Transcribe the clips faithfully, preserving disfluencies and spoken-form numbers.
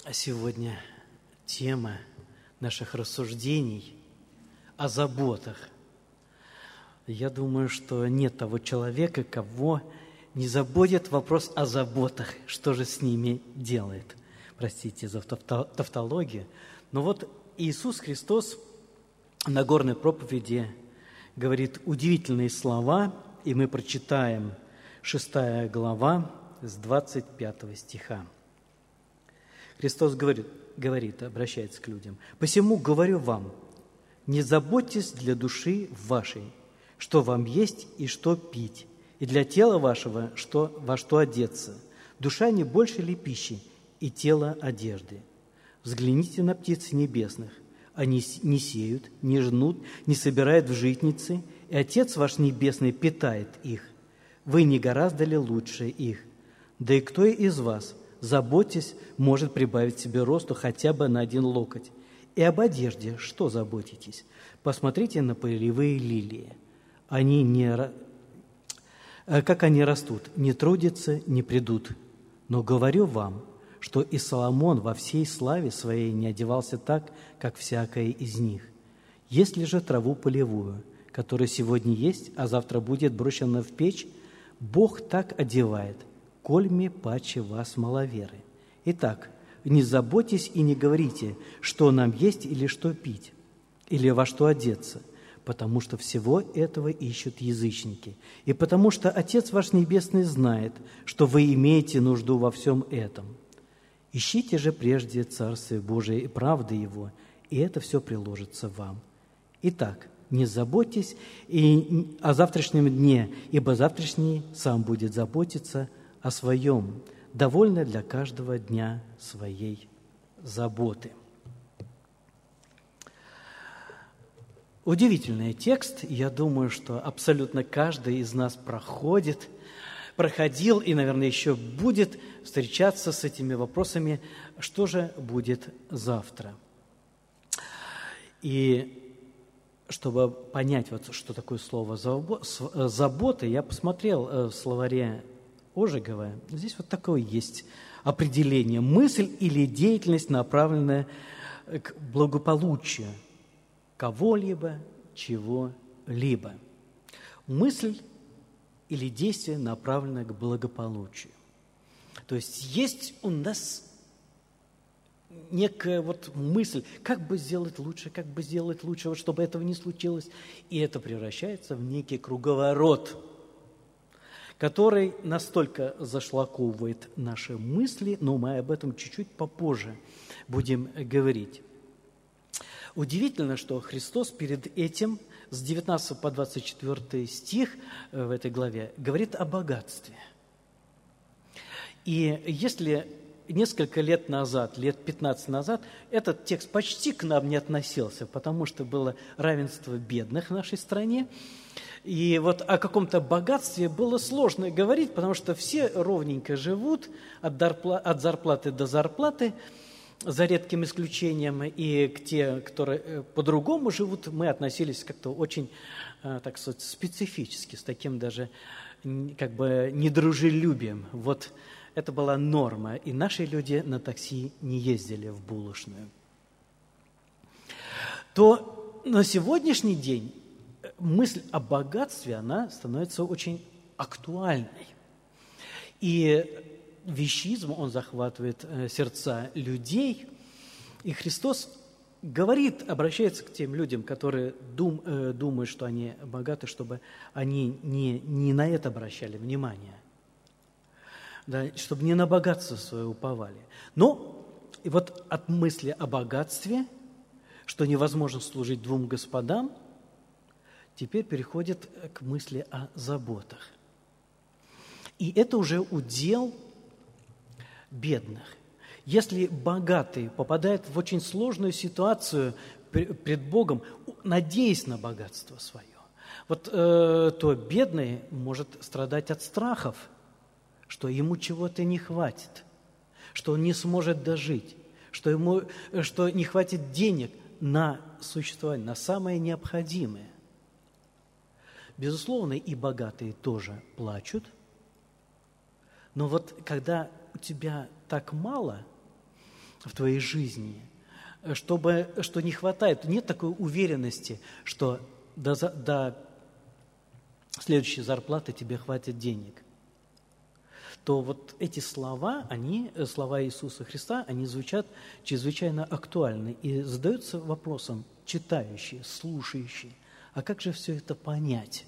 Сегодня тема наших рассуждений о заботах. Я думаю, что нет того человека, кого не заботит вопрос о заботах, что же с ними делает. Простите за тавтологию. Но вот Иисус Христос в Нагорной проповеди говорит удивительные слова, и мы прочитаем шестая глава с двадцать пятого стиха. Христос говорит, говорит, обращается к людям: «Посему говорю вам, не заботьтесь для души вашей, что вам есть и что пить, и для тела вашего, что, во что одеться. Душа не больше ли пищи, и тело одежды? Взгляните на птиц небесных. Они не сеют, не жнут, не собирают в житницы, и Отец ваш Небесный питает их. Вы не гораздо ли лучше их? Да и кто из вас, заботьтесь, может прибавить себе росту хотя бы на один локоть? И об одежде что заботитесь? Посмотрите на полевые лилии. Они не, как они растут, не трудятся, не придут. Но говорю вам, что и Соломон во всей славе своей не одевался так, как всякая из них. Если же траву полевую, которая сегодня есть, а завтра будет брошена в печь, Бог так одевает, кольми паче вас маловеры. Итак, не заботьтесь и не говорите, что нам есть или что пить, или во что одеться, потому что всего этого ищут язычники, и потому что Отец ваш Небесный знает, что вы имеете нужду во всем этом. Ищите же прежде Царствие Божие и правды Его, и это все приложится вам. Итак, не заботьтесь и о завтрашнем дне, ибо завтрашний сам будет заботиться о своем, довольно для каждого дня своей заботы». Удивительный текст. Я думаю, что абсолютно каждый из нас проходит, проходил и, наверное, еще будет встречаться с этими вопросами, что же будет завтра. И чтобы понять, вот, что такое слово «забота», я посмотрел в словаре Ожегова. Здесь вот такое есть определение: мысль или деятельность, направленная к благополучию кого-либо, чего-либо. Мысль или действие, направленное к благополучию. То есть есть у нас некая вот мысль, как бы сделать лучше, как бы сделать лучше, вот чтобы этого не случилось. И это превращается в некий круговорот, который настолько зашлаковывает наши мысли, но мы об этом чуть-чуть попозже будем говорить. Удивительно, что Христос перед этим, с девятнадцатого по двадцать четвёртый стих в этой главе, говорит о богатстве. И если несколько лет назад, лет пятнадцать назад, этот текст почти к нам не относился, потому что было равенство бедных в нашей стране, и вот о каком-то богатстве было сложно говорить, потому что все ровненько живут от зарплаты до зарплаты, за редким исключением, и к те, которые по-другому живут, мы относились как-то очень, так сказать, специфически, с таким даже как бы недружелюбием. Вот это была норма, и наши люди на такси не ездили в булочную. То на сегодняшний день мысль о богатстве, она становится очень актуальной. И вещизм, он захватывает сердца людей, и Христос говорит, обращается к тем людям, которые дум, э, думают, что они богаты, чтобы они не, не на это обращали внимание, да, чтобы не на богатство свое уповали. Но и вот от мысли о богатстве, что невозможно служить двум господам, теперь переходит к мысли о заботах. И это уже удел бедных. Если богатый попадает в очень сложную ситуацию пред Богом, надеясь на богатство свое, вот, э, то бедный может страдать от страхов, что ему чего-то не хватит, что он не сможет дожить, что ему что не хватит денег на существование, на самое необходимое. Безусловно, и богатые тоже плачут, но вот когда у тебя так мало, в твоей жизни, чтобы, что не хватает, нет такой уверенности, что до, до следующей зарплаты тебе хватит денег, то вот эти слова, они, слова Иисуса Христа, они звучат чрезвычайно актуальны и задаются вопросом читающие, слушающие, а как же все это понять?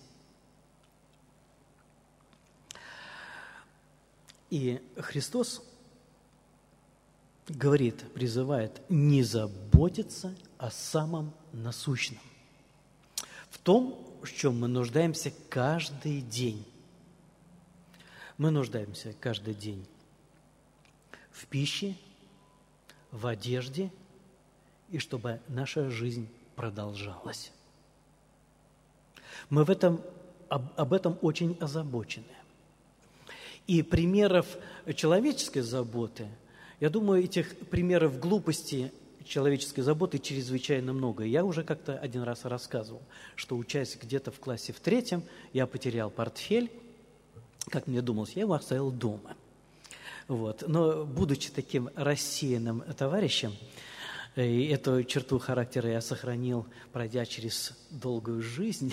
И Христос говорит, призывает не заботиться о самом насущном, в том, в чем мы нуждаемся каждый день. Мы нуждаемся каждый день в пище, в одежде, и чтобы наша жизнь продолжалась. Мы в этом, об, об этом очень озабочены. И примеров человеческой заботы, я думаю, этих примеров глупости человеческой заботы чрезвычайно много. Я уже как-то один раз рассказывал, что, учась где-то в классе в третьем, я потерял портфель. Как мне думалось, я его оставил дома. Вот. Но, будучи таким рассеянным товарищем, и эту черту характера я сохранил, пройдя через долгую жизнь.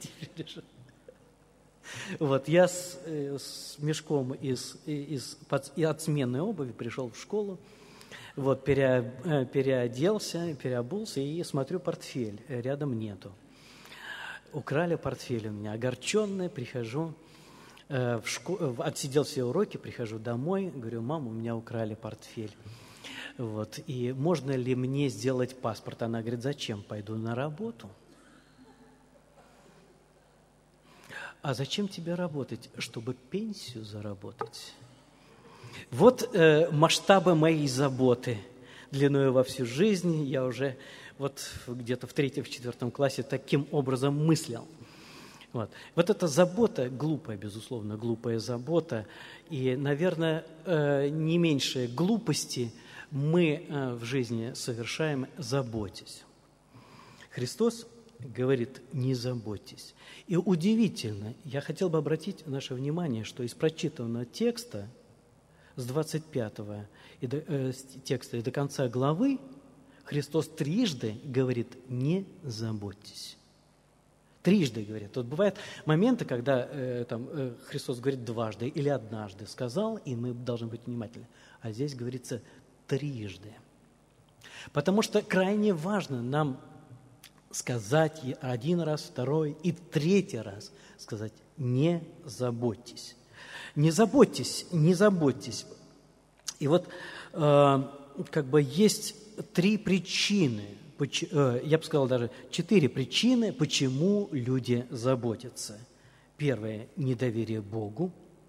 Вот, я с, с мешком из, из, под, от сменной обуви пришел в школу, вот, пере, переоделся, переобулся и смотрю, портфель рядом нету. Украли портфель у меня. Огорченный, прихожу, э, в школу, отсидел все уроки, прихожу домой, говорю: мама, у меня украли портфель. Вот, и можно ли мне сделать паспорт? Она говорит: зачем? Пойду на работу. А зачем тебе работать? Чтобы пенсию заработать. Вот э, масштабы моей заботы, длиною во всю жизнь. Я уже вот где-то в третьем, в четвертом классе таким образом мыслил. Вот. Вот эта забота, глупая, безусловно, глупая забота, и, наверное, э, не меньшие глупости мы э, в жизни совершаем, заботясь. Христос говорит: не заботьтесь. И удивительно, я хотел бы обратить наше внимание, что из прочитанного текста с двадцать пятого и до, э, текста и до конца главы Христос трижды говорит: не заботьтесь. Трижды говорит. Вот бывают моменты, когда э, там, э, Христос говорит дважды или однажды сказал, и мы должны быть внимательны. А здесь говорится трижды. Потому что крайне важно нам сказать один раз, второй и третий раз сказать: не заботьтесь. Не заботьтесь, не заботьтесь. И вот э, как бы есть три причины, э, я бы сказал даже четыре причины, почему люди заботятся. Первое – недоверие Богу.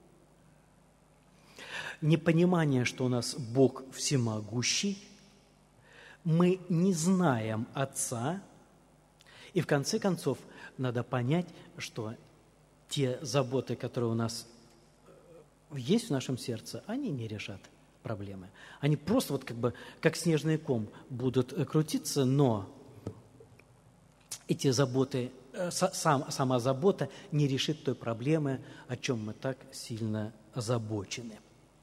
Непонимание, что у нас Бог всемогущий. Мы не знаем Отца. И в конце концов, надо понять, что те заботы, которые у нас есть в нашем сердце, они не решат проблемы. Они просто вот как бы как снежный ком будут крутиться, но эти заботы, сам, сама забота не решит той проблемы, о чем мы так сильно озабочены.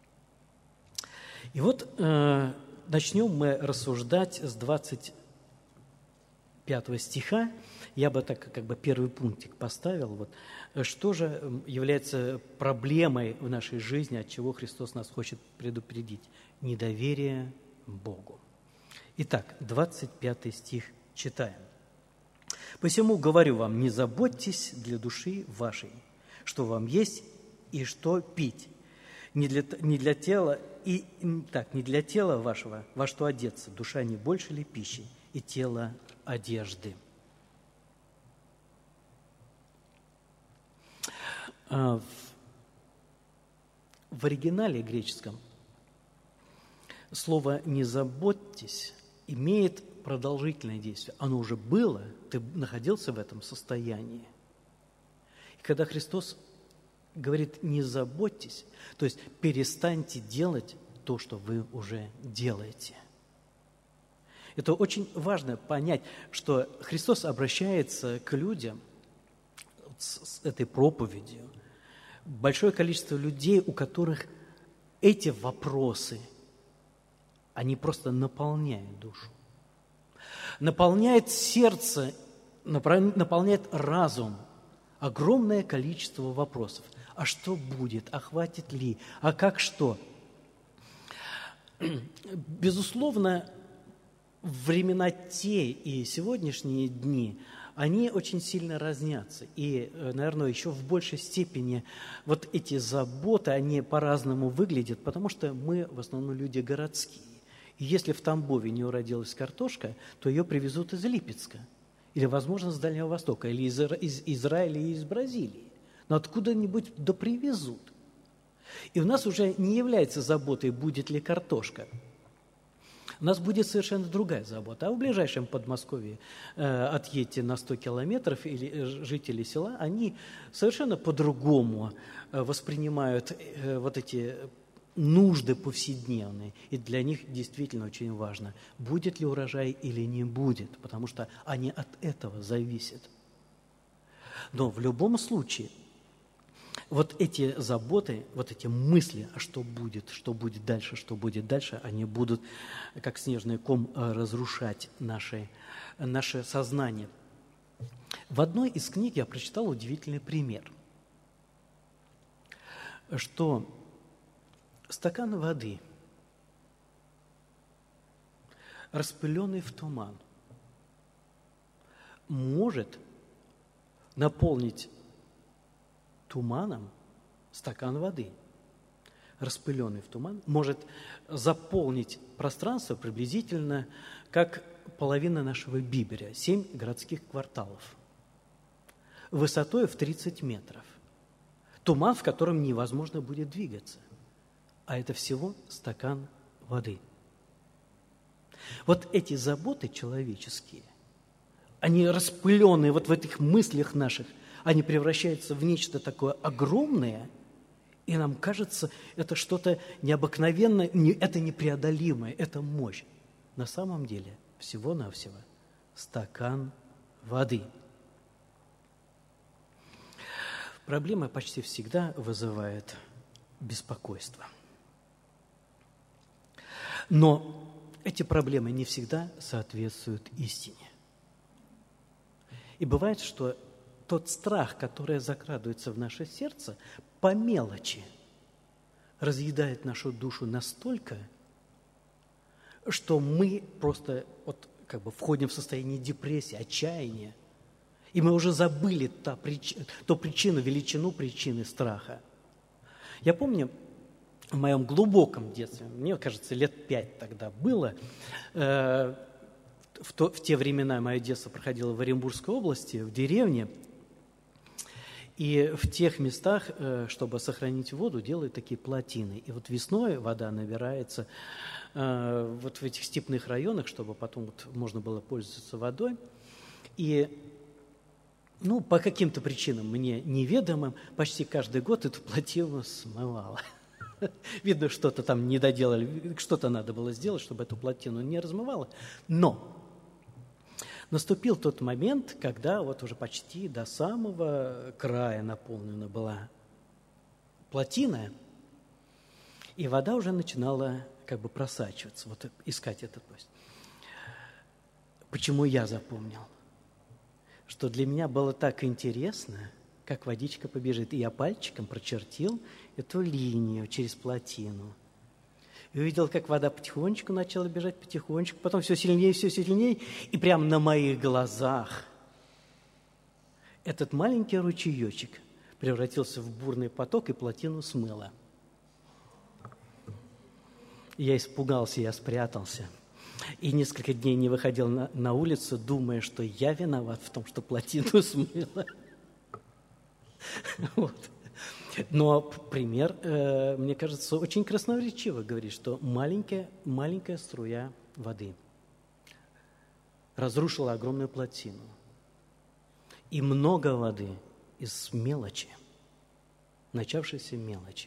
И вот э, начнем мы рассуждать с двадцать пятого стиха. Я бы так как бы первый пунктик поставил. Вот. Что же является проблемой в нашей жизни, от чего Христос нас хочет предупредить? Недоверие Богу. Итак, двадцать пятый стих читаем. «Посему говорю вам, не заботьтесь для души вашей, что вам есть и что пить, не для, не для тела, и так, не для тела вашего, во что одеться, душа не больше ли пищи, и тело одежды». В оригинале греческом слово «не заботьтесь» имеет продолжительное действие. Оно уже было, ты находился в этом состоянии. И когда Христос говорит «не заботьтесь», то есть перестаньте делать то, что вы уже делаете. Это очень важно понять, что Христос обращается к людям с этой проповедью. Большое количество людей, у которых эти вопросы они просто наполняют душу. Наполняет сердце, наполняет разум огромное количество вопросов. А что будет? А хватит ли? А как что? Безусловно, времена те и сегодняшние дни, они очень сильно разнятся. И, наверное, еще в большей степени вот эти заботы, они по-разному выглядят, потому что мы в основном люди городские. И если в Тамбове не уродилась картошка, то ее привезут из Липецка, или, возможно, с Дальнего Востока, или из, из Израиля, или из Бразилии. Но откуда-нибудь да привезут. И у нас уже не является заботой, будет ли картошка. У нас будет совершенно другая забота. А в ближайшем Подмосковье э, отъедьте на сто километров, или жители села, они совершенно по-другому э, воспринимают э, вот эти нужды повседневные. И для них действительно очень важно, будет ли урожай или не будет, потому что они от этого зависят. Но в любом случае, вот эти заботы, вот эти мысли, а что будет, что будет дальше, что будет дальше, они будут, как снежный ком, разрушать наше, наше сознание. В одной из книг я прочитал удивительный пример, что стакан воды, распыленный в туман, может наполнить туманом стакан воды, распыленный в туман, может заполнить пространство приблизительно как половина нашего Биберя, семь городских кварталов, высотой в тридцать метров. Туман, в котором невозможно будет двигаться. А это всего стакан воды. Вот эти заботы человеческие, они распыленные вот в этих мыслях наших, они превращаются в нечто такое огромное, и нам кажется, это что-то необыкновенное, это непреодолимое, это мощь. На самом деле всего-навсего стакан воды. Проблема почти всегда вызывает беспокойство. Но эти проблемы не всегда соответствуют истине. И бывает, что тот страх, который закрадывается в наше сердце, по мелочи разъедает нашу душу настолько, что мы просто вот, как бы входим в состояние депрессии, отчаяния, и мы уже забыли та прич... ту причину, величину причины страха. Я помню, в моем глубоком детстве, мне кажется, лет пять тогда было, э, в, то, в те времена мое детство проходило в Оренбургской области, в деревне, и в тех местах, э, чтобы сохранить воду, делают такие плотины. И вот весной вода набирается э, вот в этих степных районах, чтобы потом вот можно было пользоваться водой. И ну, по каким-то причинам мне неведомым почти каждый год эту плотину смывало. Видно, что-то там не доделали, что-то надо было сделать, чтобы эту плотину не размывало. Но наступил тот момент, когда вот уже почти до самого края наполнена была плотина, и вода уже начинала как бы просачиваться, вот искать этот путь. Почему я запомнил? Что для меня было так интересно, как водичка побежит. И я пальчиком прочертил эту линию через плотину. И увидел, как вода потихонечку начала бежать, потихонечку, потом все сильнее, все сильнее. И прямо на моих глазах этот маленький ручеечек превратился в бурный поток и плотину смыло. Я испугался, я спрятался. И несколько дней не выходил на, на улицу, думая, что я виноват в том, что плотину смыло. Вот. Но пример, э, мне кажется, очень красноречиво говорит, что маленькая, маленькая струя воды разрушила огромную плотину. И много воды из мелочи, начавшейся мелочи.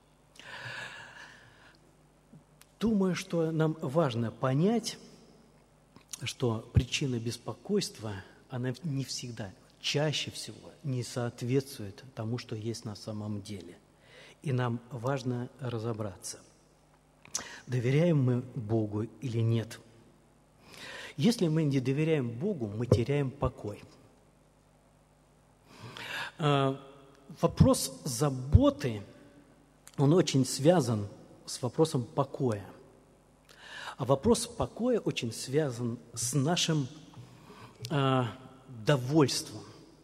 Думаю, что нам важно понять, что причина беспокойства, она не всегда, чаще всего не соответствует тому, что есть на самом деле. И нам важно разобраться. доверяем мы Богу или нет. Если мы не доверяем Богу, мы теряем покой. Вопрос заботы, он очень связан с вопросом покоя. А вопрос покоя очень связан с нашим э, довольством.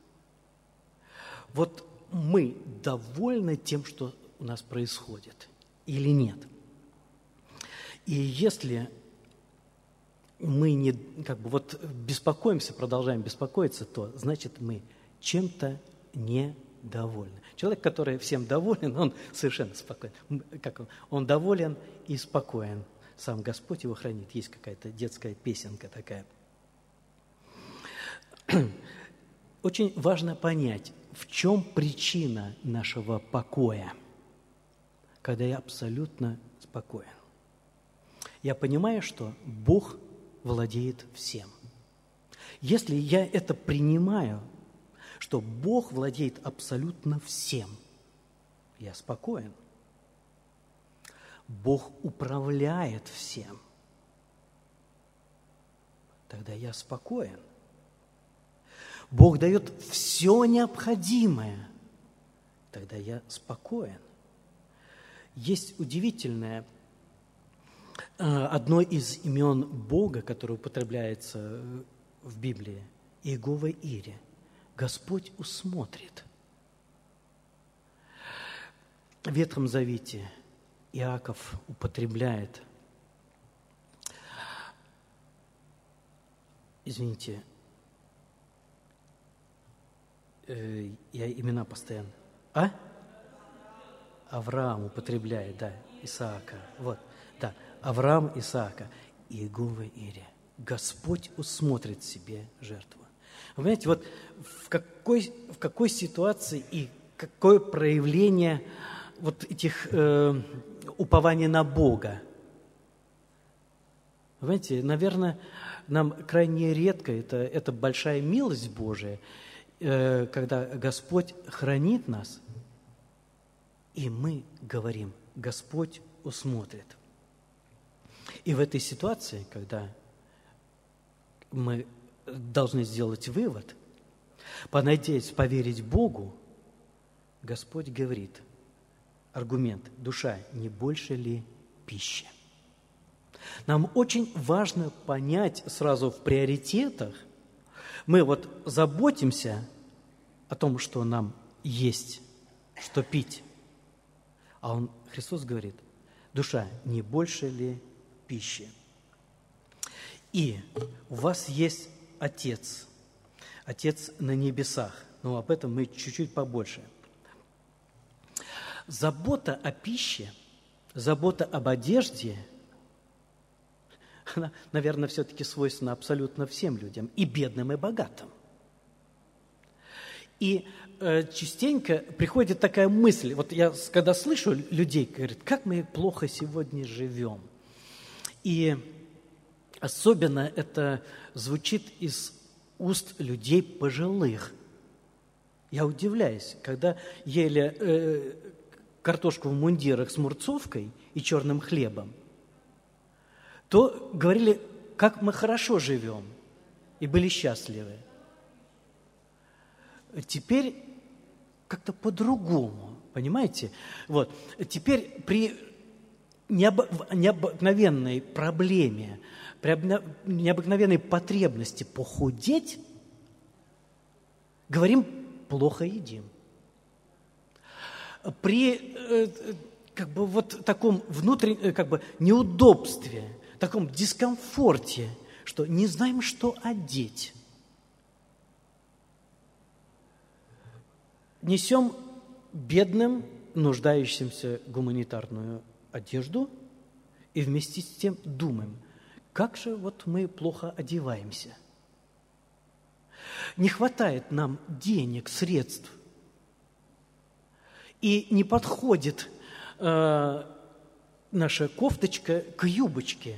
Вот мы довольны тем, что у нас происходит, или нет? И если мы не, как бы вот беспокоимся, продолжаем беспокоиться, то значит мы чем-то недовольны. Человек, который всем доволен, он совершенно спокоен. Как он? Он доволен и спокоен. Сам Господь его хранит. Есть какая-то детская песенка такая. Очень важно понять, в чем причина нашего покоя, когда я абсолютно спокоен. Я понимаю, что Бог владеет всем. Если я это принимаю, что Бог владеет абсолютно всем, я спокоен. Бог управляет всем, тогда я спокоен. Бог дает все необходимое, тогда я спокоен. Есть удивительное, одно из имен Бога, которое употребляется в Библии, Иегова Ире. Господь усмотрит. В Ветхом Завете Иаков употребляет, извините, э, я имена постоянно, а? Авраам употребляет, да, Исаака, вот, да, Авраам, Исаака, Иегова Ире. Господь усмотрит себе жертву. Вы понимаете, вот в какой, в какой ситуации и какое проявление вот этих э, упований на Бога. Вы понимаете, наверное, нам крайне редко, это, это большая милость Божия, э, когда Господь хранит нас, и мы говорим, Господь усмотрит. И в этой ситуации, когда мы должны сделать вывод, понадеяться, поверить Богу, Господь говорит, аргумент, душа, не больше ли пищи? Нам очень важно понять сразу в приоритетах, мы вот заботимся о том, что нам есть, что пить, а он, Христос говорит, душа, не больше ли пищи? И у вас есть Отец, Отец на небесах, но об этом мы чуть-чуть побольше. Забота о пище, забота об одежде, она, наверное, все-таки свойственна абсолютно всем людям, и бедным, и богатым. И э, частенько приходит такая мысль, вот я когда слышу людей, говорят, как мы плохо сегодня живем. И особенно это звучит из уст людей пожилых. Я удивляюсь, когда ели э, картошку в мундирах с мурцовкой и черным хлебом, то говорили, как мы хорошо живем, и были счастливы. Теперь как-то по-другому, понимаете? Вот. Теперь при необы- необыкновенной проблеме, при необыкновенной потребности похудеть, говорим, плохо едим. При как бы вот таком внутреннем как бы неудобстве, таком дискомфорте, что не знаем, что одеть, несем бедным, нуждающимся гуманитарную одежду и вместе с тем думаем, как же вот мы плохо одеваемся. Не хватает нам денег, средств, и не подходит э, наша кофточка к юбочке,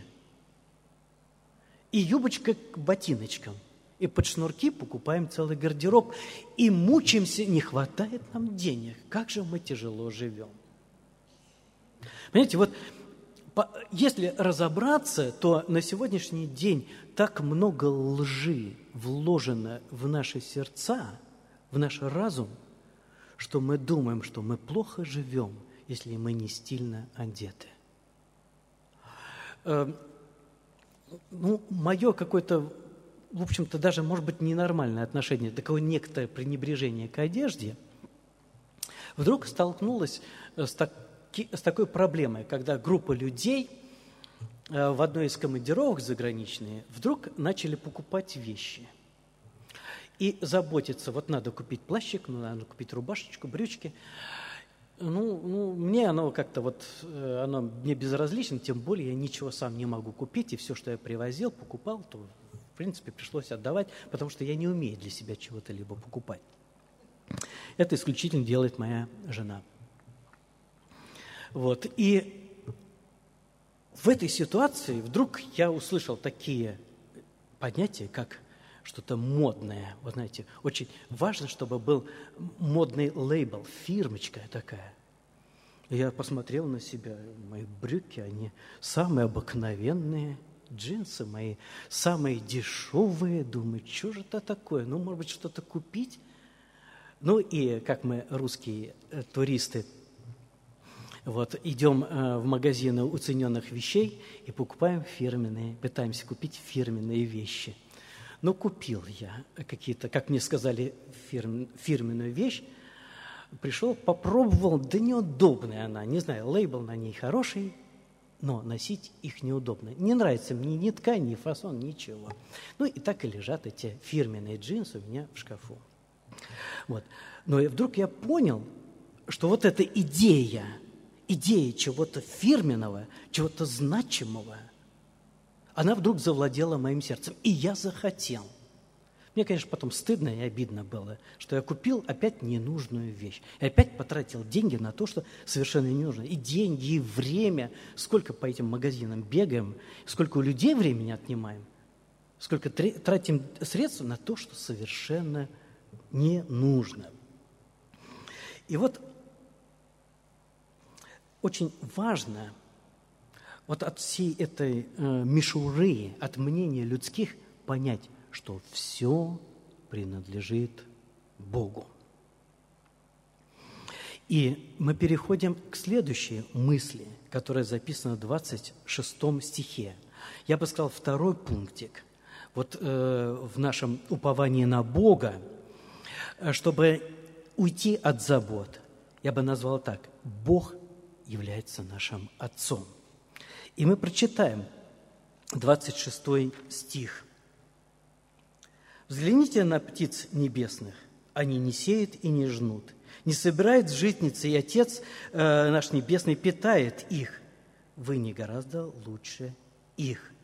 и юбочка к ботиночкам. И под шнурки покупаем целый гардероб, и мучаемся, не хватает нам денег. Как же мы тяжело живем. Понимаете, вот если разобраться, то на сегодняшний день так много лжи вложено в наши сердца, в наш разум, что мы думаем, что мы плохо живем, если мы не стильно одеты. Ну, мое какое-то, в общем-то, даже, может быть, ненормальное отношение, такое некоторое пренебрежение к одежде, вдруг столкнулось с, таки, с такой проблемой, когда группа людей в одной из командировок заграничные вдруг начали покупать вещи и заботиться. Вот надо купить плащик, ну, надо купить рубашечку, брючки. Ну, ну, мне оно как-то вот, оно мне безразлично, тем более я ничего сам не могу купить, и все, что я привозил, покупал, то, в принципе, пришлось отдавать, потому что я не умею для себя чего-то либо покупать. Это исключительно делает моя жена. Вот, и в этой ситуации вдруг я услышал такие понятия, как что-то модное. Вы знаете, очень важно, чтобы был модный лейбл, фирмочка такая. И я посмотрел на себя, мои брюки, они самые обыкновенные, джинсы мои самые дешевые. Думаю, что же это такое? Ну, может быть, что-то купить? Ну, и как мы, русские э, туристы, вот, идем э, в магазины уцененных вещей и покупаем фирменные, пытаемся купить фирменные вещи. Но купил я какие-то, как мне сказали, фирм, фирменную вещь, пришел, попробовал, да неудобная она, не знаю, лейбл на ней хороший, но носить их неудобно. Не нравится мне ни ткань, ни фасон, ничего. Ну и так и лежат эти фирменные джинсы у меня в шкафу. Вот. Но вдруг я понял, что вот эта идея, идея чего-то фирменного, чего-то значимого, она вдруг завладела моим сердцем, и я захотел. Мне, конечно, потом стыдно и обидно было, что я купил опять ненужную вещь. И опять потратил деньги на то, что совершенно не нужно. И деньги, и время. Сколько по этим магазинам бегаем, сколько у людей времени отнимаем, сколько тратим средств на то, что совершенно не нужно. И вот очень важно вот от всей этой э, мишуры, от мнения людских понять, что все принадлежит Богу. И мы переходим к следующей мысли, которая записана в двадцать шестом стихе. Я бы сказал, второй пунктик. Вот э, в нашем уповании на Бога, чтобы уйти от забот, я бы назвал так: Бог является нашим Отцом. И мы прочитаем двадцать шестой стих. «Взгляните на птиц небесных, они не сеют и не жнут, не собирают в житницы, и Отец э, наш Небесный питает их. Вы не гораздо лучше их».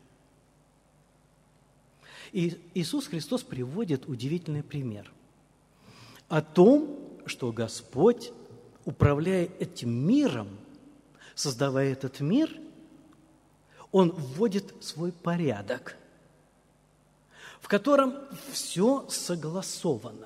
И Иисус Христос приводит удивительный пример о том, что Господь, управляя этим миром, создавая этот мир, Он вводит свой порядок, в котором все согласовано.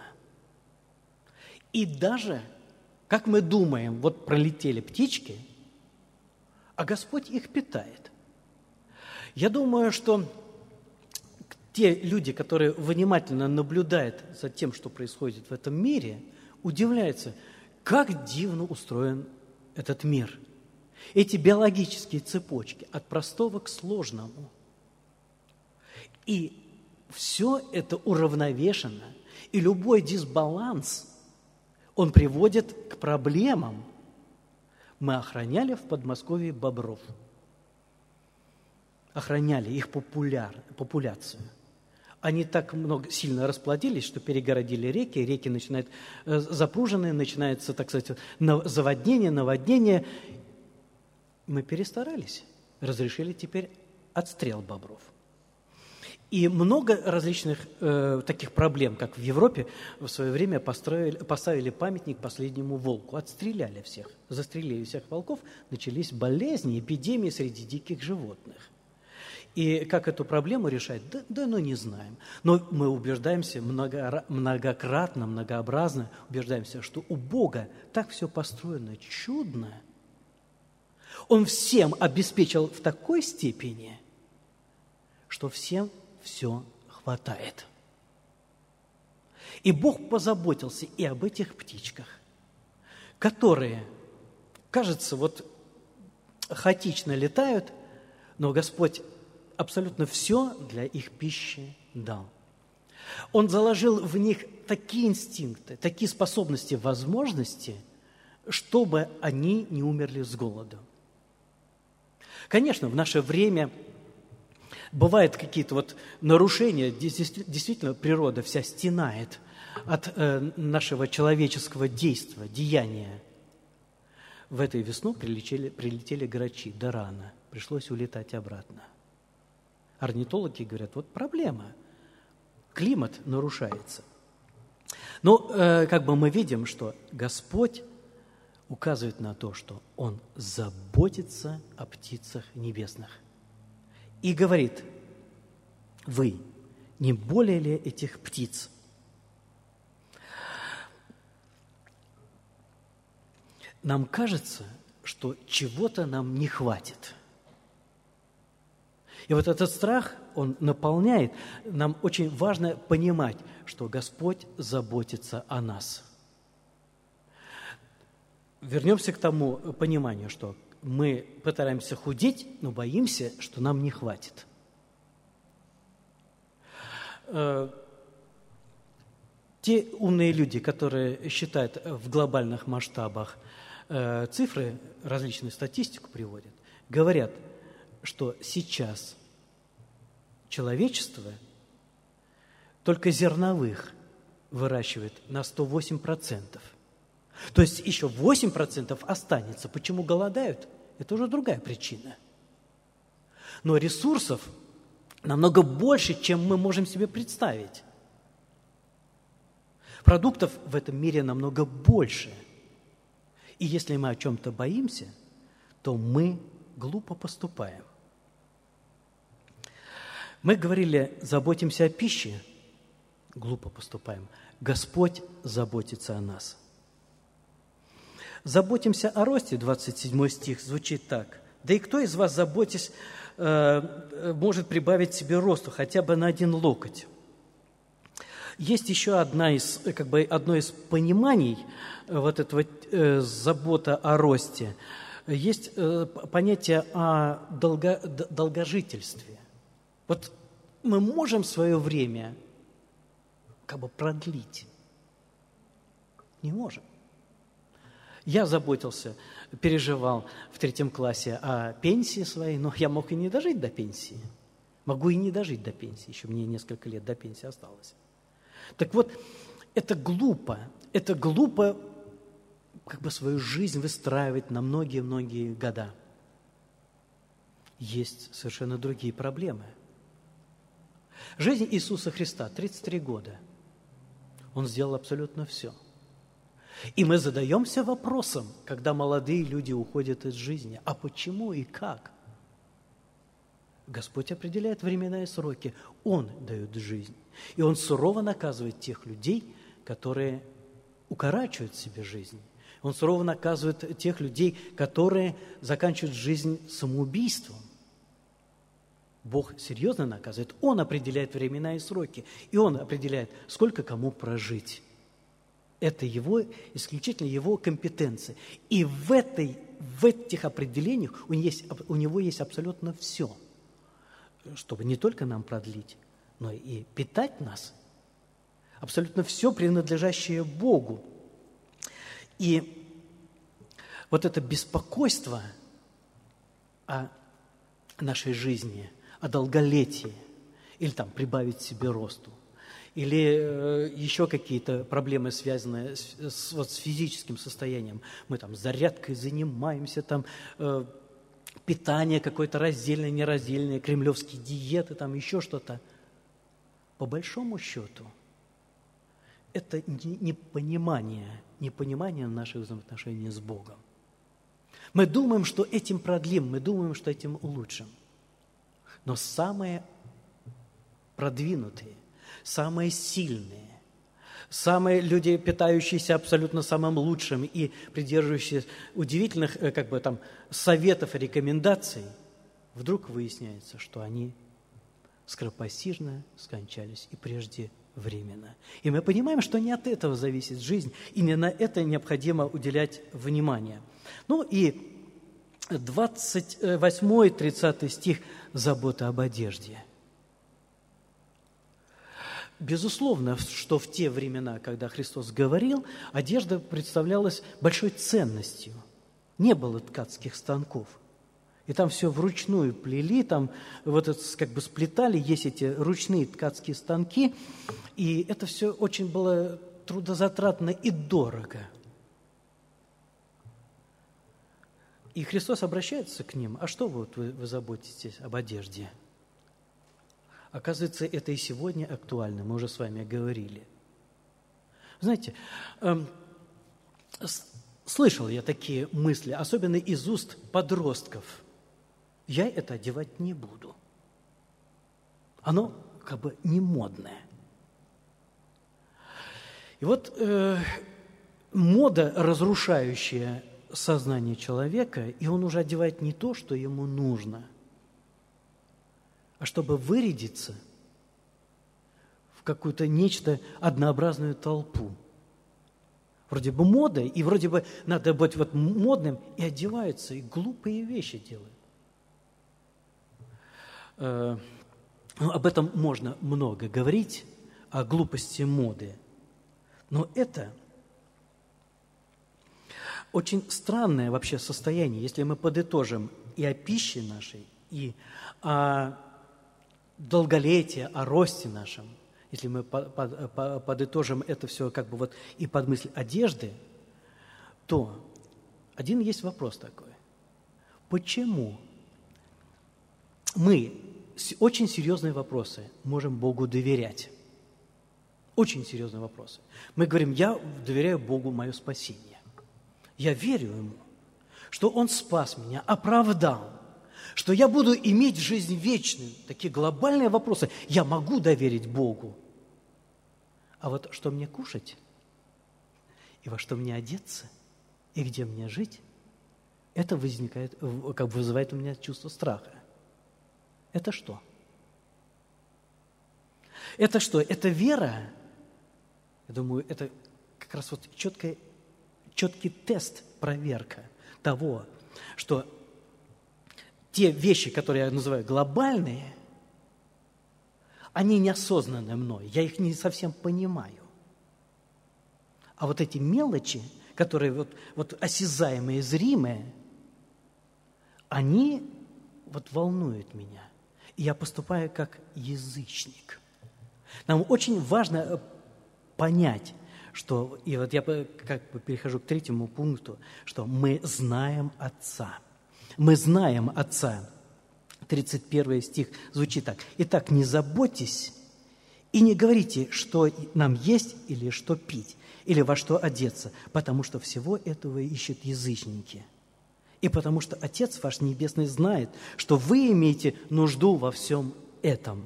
И даже, как мы думаем, вот пролетели птички, а Господь их питает. Я думаю, что те люди, которые внимательно наблюдают за тем, что происходит в этом мире, удивляются, как дивно устроен этот мир. Эти биологические цепочки от простого к сложному. И все это уравновешено, и любой дисбаланс, он приводит к проблемам. Мы охраняли в Подмосковье бобров, охраняли их популяр, популяцию. Они так много, сильно расплодились, что перегородили реки, реки начинают э, запруженные, начинается, так сказать, заводнение, наводнение. Мы перестарались, разрешили теперь отстрел бобров. И много различных э, таких проблем, как в Европе в свое время построили, поставили памятник последнему волку, отстреляли всех, застрелили всех волков, начались болезни, эпидемии среди диких животных. И как эту проблему решать? Да, да ну не знаем. Но мы убеждаемся много, многократно, многообразно, убеждаемся, что у Бога так все построено чудно. Он всем обеспечил в такой степени, что всем все хватает. И Бог позаботился и об этих птичках, которые, кажется, вот хаотично летают, но Господь абсолютно все для их пищи дал. Он заложил в них такие инстинкты, такие способности, возможности, чтобы они не умерли с голоду. Конечно, в наше время бывают какие-то вот нарушения, действительно природа вся стенает от э, нашего человеческого действия, деяния. В эту весну прилетели, прилетели грачи, да рано, пришлось улетать обратно. Орнитологи говорят, вот проблема, климат нарушается. Но э, как бы мы видим, что Господь указывает на то, что Он заботится о птицах небесных. И говорит, вы не более ли этих птиц? Нам кажется, что чего-то нам не хватит. И вот этот страх, он наполняет. Нам очень важно понимать, что Господь заботится о нас. Вернемся к тому пониманию, что мы пытаемся худеть, но боимся, что нам не хватит. Те умные люди, которые считают в глобальных масштабах цифры, различную статистику приводят, говорят, что сейчас человечество только зерновых выращивает на сто восемь процентов. То есть еще восемь процентов останется. Почему голодают? Это уже другая причина. Но ресурсов намного больше, чем мы можем себе представить. Продуктов в этом мире намного больше. И если мы о чем-то боимся, то мы глупо поступаем. Мы говорили, заботимся о пище, глупо поступаем. Господь заботится о нас. Заботимся о росте, двадцать седьмой стих, звучит так. Да и кто из вас, заботясь, может прибавить себе росту хотя бы на один локоть? Есть еще одна из, как бы, одно из пониманий вот этого э, забота о росте. Есть э, понятие о долго, долгожительстве. Вот мы можем свое время как бы продлить? Не можем. Я заботился, переживал в третьем классе о пенсии своей, но я мог и не дожить до пенсии. Могу и не дожить до пенсии, еще мне несколько лет до пенсии осталось. Так вот, это глупо, это глупо как бы свою жизнь выстраивать на многие-многие года. Есть совершенно другие проблемы. Жизнь Иисуса Христа, тридцать три года, Он сделал абсолютно все. И мы задаемся вопросом, когда молодые люди уходят из жизни, а почему и как? Господь определяет времена и сроки, Он дает жизнь. И Он сурово наказывает тех людей, которые укорачивают себе жизнь. Он сурово наказывает тех людей, которые заканчивают жизнь самоубийством. Бог серьезно наказывает. Он определяет времена и сроки. И Он определяет, сколько кому прожить. Это его, исключительно его компетенция. И в, этой, в этих определениях у него, есть, у него есть абсолютно все, чтобы не только нам продлить, но и питать нас. Абсолютно все, принадлежащее Богу. И вот это беспокойство о нашей жизни, о долголетии, или там прибавить себе росту, или э, еще какие-то проблемы, связанные с, с, вот, с физическим состоянием. Мы там зарядкой занимаемся, там э, питание какое-то раздельное, нераздельное, кремлевские диеты, там еще что-то. По большому счету, это непонимание, непонимание наших взаимоотношений с Богом. Мы думаем, что этим продлим, мы думаем, что этим улучшим. Но самые продвинутые, самые сильные, Самые люди, питающиеся абсолютно самым лучшим и придерживающиеся удивительных как бы, там, советов и рекомендаций, вдруг выясняется, что они скоропостижно скончались и преждевременно. И мы понимаем, что не от этого зависит жизнь, и не на это необходимо уделять внимание. Ну и двадцать восьмой тридцатый стих – забота об одежде. Безусловно, что в те времена, когда Христос говорил, одежда представлялась большой ценностью. Не было ткацких станков. И там все вручную плели, там вот это как бы сплетали, есть эти ручные ткацкие станки. И это все очень было трудозатратно и дорого. И Христос обращается к ним. А что вот вы, вы заботитесь об одежде? Оказывается, это и сегодня актуально, мы уже с вами говорили. Знаете, эм, слышал я такие мысли, особенно из уст подростков. Я это одевать не буду. Оно как бы не модное. И вот э, мода, разрушающая сознание человека, и он уже одевает не то, что ему нужно, а чтобы вырядиться в какую-то нечто однообразную толпу. Вроде бы мода, и вроде бы надо быть вот модным, и одеваются, и глупые вещи делают. Э, ну, об этом можно много говорить, о глупости моды. Но это очень странное вообще состояние, если мы подытожим и о пище нашей, и о долголетие, о росте нашем, если мы подытожим это все как бы вот и под мысль одежды, то один есть вопрос такой. Почему мы очень серьезные вопросы можем Богу доверять? Очень серьезные вопросы. Мы говорим, я доверяю Богу мое спасение. Я верю Ему, что Он спас меня, оправдал, что я буду иметь жизнь вечную. Такие глобальные вопросы я могу доверить Богу. А вот что мне кушать, и во что мне одеться, и где мне жить, это возникает, как бы вызывает у меня чувство страха. Это что? Это что? Это вера? Я думаю, это как раз вот четкий, четкий тест, проверка того, что те вещи, которые я называю глобальные, они неосознанны мной, я их не совсем понимаю. А вот эти мелочи, которые вот, вот осязаемые, зримые, они вот волнуют меня. И я поступаю как язычник. Нам очень важно понять, что, и вот я как бы перехожу к третьему пункту, что мы знаем Отца. Мы знаем Отца. тридцать первый стих звучит так. «Итак, не заботьтесь и не говорите, что нам есть или что пить, или во что одеться, потому что всего этого ищут язычники. И потому что Отец ваш Небесный знает, что вы имеете нужду во всем этом».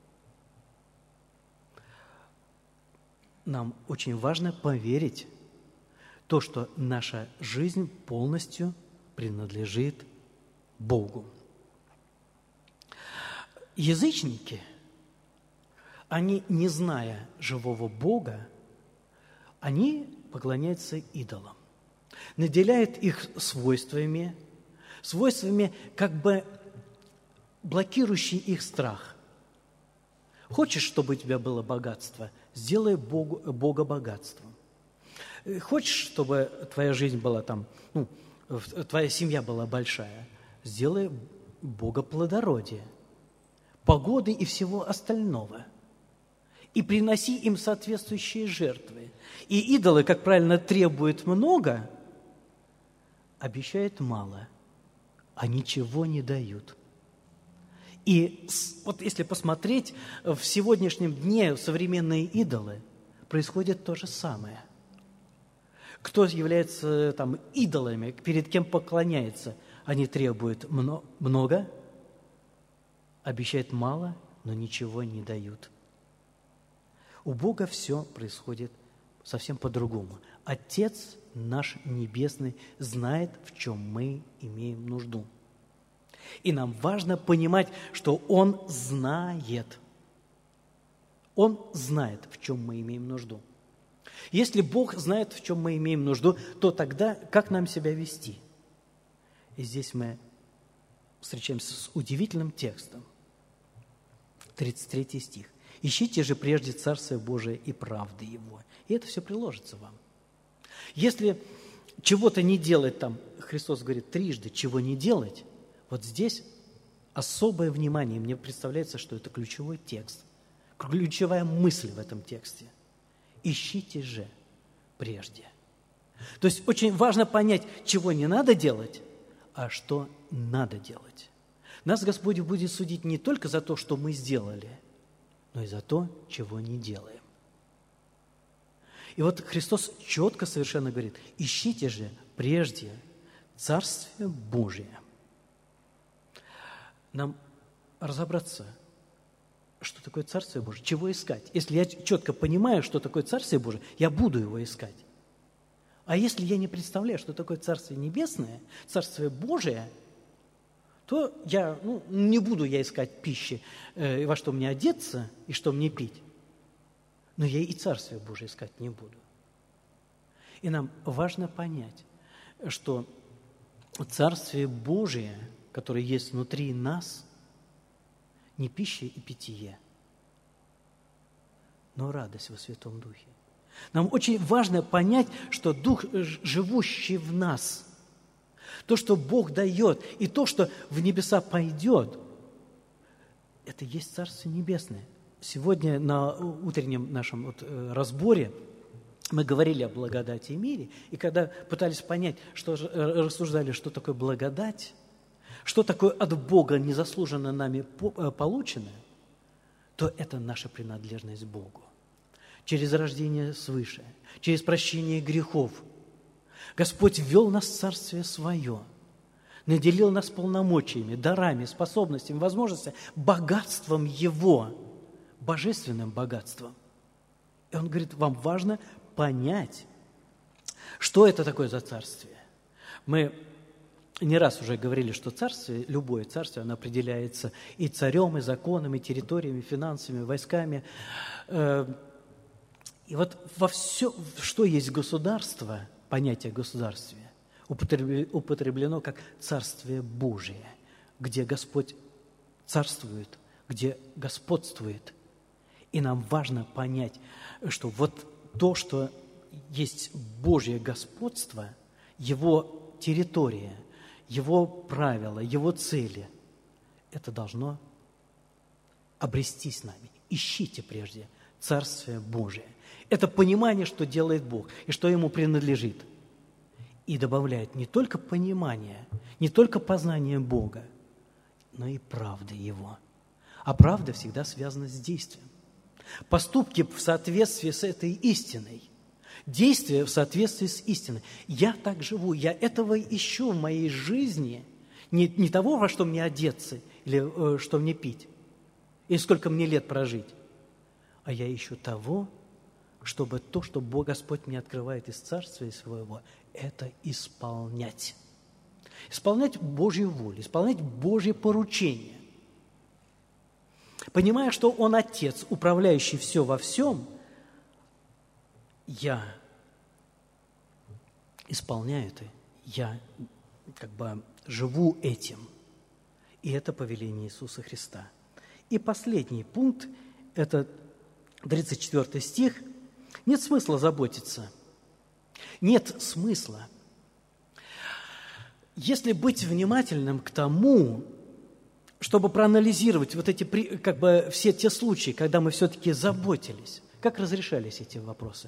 Нам очень важно поверить в то, что наша жизнь полностью принадлежит Богу. Язычники, они, не зная живого Бога, они поклоняются идолам, наделяют их свойствами, свойствами, как бы блокирующие их страх. Хочешь, чтобы у тебя было богатство, сделай Богу, Бога богатством. Хочешь, чтобы твоя жизнь была там, ну, твоя семья была большая, сделай Бога плодородие, погоды и всего остального. И приноси им соответствующие жертвы. И идолы, как правильно, требуют много, обещают мало, а ничего не дают. И вот если посмотреть, в сегодняшнем дне современные идолы происходит то же самое. Кто является там идолами, перед кем поклоняется, они требуют много, обещают мало, но ничего не дают. У Бога все происходит совсем по-другому. Отец наш Небесный знает, в чем мы имеем нужду. И нам важно понимать, что Он знает. Он знает, в чем мы имеем нужду. Если Бог знает, в чем мы имеем нужду, то тогда как нам себя вести? И здесь мы встречаемся с удивительным текстом. тридцать третий стих. «Ищите же прежде Царствие Божие и правды Его». И это все приложится вам. Если чего-то не делать там, Христос говорит трижды, чего не делать, вот здесь особое внимание. Мне представляется, что это ключевой текст, ключевая мысль в этом тексте. «Ищите же прежде». То есть очень важно понять, чего не надо делать, а что надо делать. Нас Господь будет судить не только за то, что мы сделали, но и за то, чего не делаем. И вот Христос четко совершенно говорит: ищите же прежде Царствие Божие. Нам разобраться, что такое Царствие Божие, чего искать. Если я четко понимаю, что такое Царствие Божие, я буду его искать. А если я не представляю, что такое Царствие Небесное, Царствие Божие, то я, ну, не буду я искать пищи, э, во что мне одеться и что мне пить. Но я и Царствие Божие искать не буду. И нам важно понять, что Царствие Божие, которое есть внутри нас, не пища и питье, но радость во Святом Духе. Нам очень важно понять, что Дух, живущий в нас, то, что Бог дает, и то, что в небеса пойдет, это есть Царствие Небесное. Сегодня на утреннем нашем вот разборе мы говорили о благодати и мире, и когда пытались понять, что рассуждали, что такое благодать, что такое от Бога незаслуженно нами полученное, то это наша принадлежность Богу. Через рождение свыше, через прощение грехов. Господь ввел нас в Царствие Свое, наделил нас полномочиями, дарами, способностями, возможностями, богатством Его, божественным богатством. И Он говорит, вам важно понять, что это такое за царствие. Мы не раз уже говорили, что царствие, любое царствие, оно определяется и царем, и законом, и территориями, финансами, войсками. И вот во все, что есть государство, понятие государствия, употреблено как Царствие Божие, где Господь царствует, где господствует. И нам важно понять, что вот то, что есть Божье господство, Его территория, Его правила, Его цели, это должно обрестись с нами. Ищите прежде Царствие Божие. Это понимание, что делает Бог и что Ему принадлежит. И добавляет не только понимание, не только познание Бога, но и правды Его. А правда всегда связана с действием. Поступки в соответствии с этой истиной. Действия в соответствии с истиной. Я так живу, я этого ищу в моей жизни. Не, не того, во что мне одеться, или э, что мне пить, или сколько мне лет прожить. А я ищу того, чтобы то, что Бог Господь мне открывает из Царствия Своего, это исполнять. Исполнять Божью волю, исполнять Божье поручение. Понимая, что Он Отец, управляющий все во всем, я исполняю это, я как бы живу этим. И это повеление Иисуса Христа. И последний пункт, это тридцать четвёртый стих. Нет смысла заботиться. Нет смысла. Если быть внимательным к тому, чтобы проанализировать вот эти, как бы, все те случаи, когда мы все-таки заботились, как разрешались эти вопросы?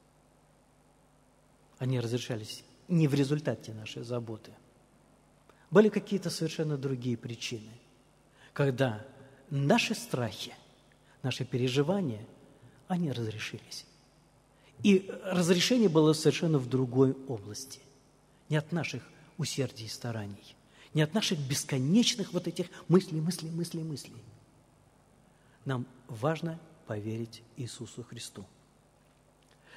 Они разрешались не в результате нашей заботы. Были какие-то совершенно другие причины, когда наши страхи, наши переживания, они разрешились. И разрешение было совершенно в другой области. Не от наших усердий и стараний, не от наших бесконечных вот этих мыслей, мыслей, мыслей, мыслей. Нам важно поверить Иисусу Христу.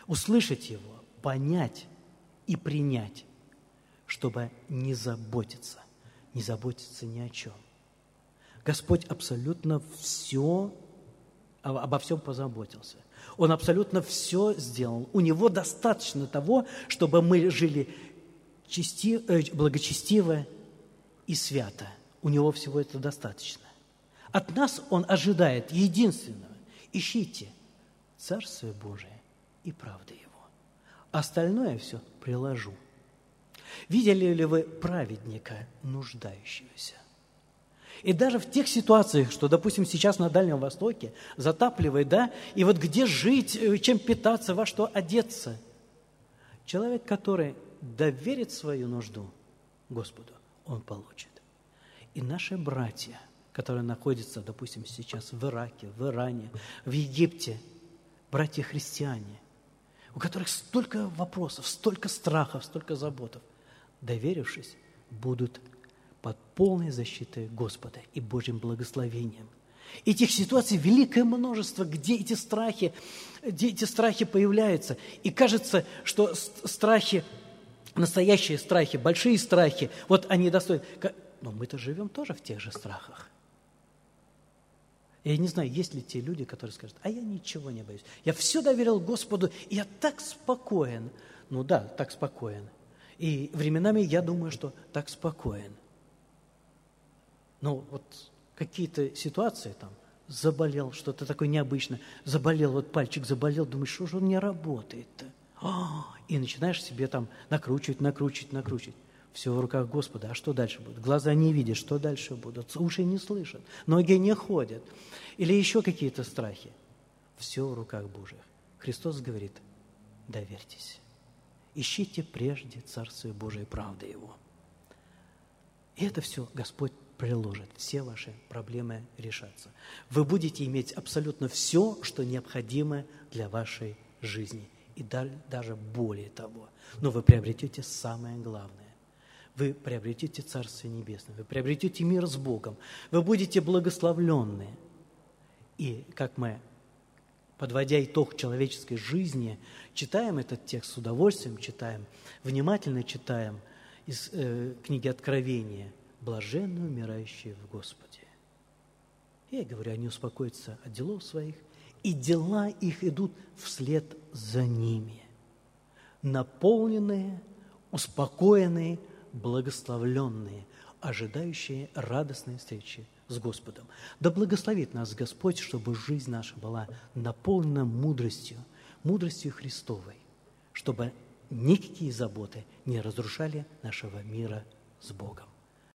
услышать Его, понять и принять, чтобы не заботиться, не заботиться ни о чем. Господь абсолютно все, обо всем позаботился. Он абсолютно все сделал. У Него достаточно того, чтобы мы жили чести, благочестиво и свято. У Него всего это достаточно. От нас Он ожидает единственного. Ищите Царствие Божие и правды Его. Остальное все приложу. Видели ли вы праведника, нуждающегося? И даже в тех ситуациях, что, допустим, сейчас на Дальнем Востоке затапливает, да, и вот где жить, чем питаться, во что одеться, человек, который доверит свою нужду Господу, он получит. И наши братья, которые находятся, допустим, сейчас в Ираке, в Иране, в Египте, братья-христиане, у которых столько вопросов, столько страхов, столько заботов, доверившись, будут под полной защитой Господа и Божьим благословением. Этих ситуаций великое множество, где эти страхи, где эти страхи появляются. И кажется, что страхи, настоящие страхи, большие страхи, вот они достойны. Но мы-то живем тоже в тех же страхах. Я не знаю, есть ли те люди, которые скажут: а я ничего не боюсь. Я все доверил Господу, и я так спокоен. Ну да, так спокоен. И временами я думаю, что так спокоен. Но вот какие-то ситуации там, заболел, что-то такое необычное, заболел, вот пальчик заболел, думаешь, что же он не работает-то? И начинаешь себе там накручивать, накручивать, накручивать. Все в руках Господа. А что дальше будет? Глаза не видят, что дальше будут? Уши не слышат, ноги не ходят. Или еще какие-то страхи. Все в руках Божьих. Христос говорит: доверьтесь. Ищите прежде Царствие Божие и правды Его. И это все Господь приложит. Все ваши проблемы решатся. Вы будете иметь абсолютно все, что необходимо для вашей жизни. И даже более того. Но вы приобретете самое главное. Вы приобретете Царствие Небесное. Вы приобретете мир с Богом. Вы будете благословленны. И как мы, подводя итог человеческой жизни, читаем этот текст с удовольствием, читаем, внимательно читаем из э, книги Откровения: «Блаженны умирающие в Господе». Я говорю, они успокоятся от делов своих, и дела их идут вслед за ними. Наполненные, успокоенные, благословленные, ожидающие радостной встречи с Господом. Да благословит нас Господь, чтобы жизнь наша была наполнена мудростью, мудростью Христовой, чтобы никакие заботы не разрушали нашего мира с Богом.